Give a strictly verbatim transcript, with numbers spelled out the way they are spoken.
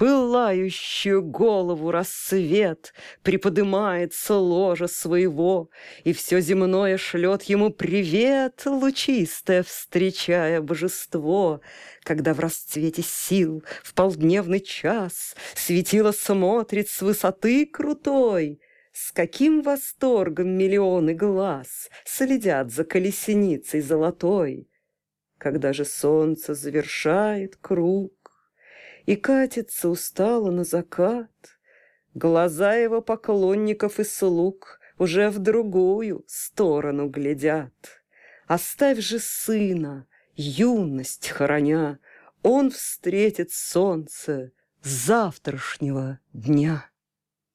пылающую голову рассвет приподымает с ложа своего, и все земное шлет ему привет, лучистое встречая божество, когда в расцвете сил в полдневный час светило смотрит с высоты крутой. С каким восторгом миллионы глаз следят за колесницей золотой. Когда же солнце завершает круг и катится устало на закат, глаза его поклонников и слуг уже в другую сторону глядят. Оставь же сына, юность хороня, он встретит солнце завтрашнего дня.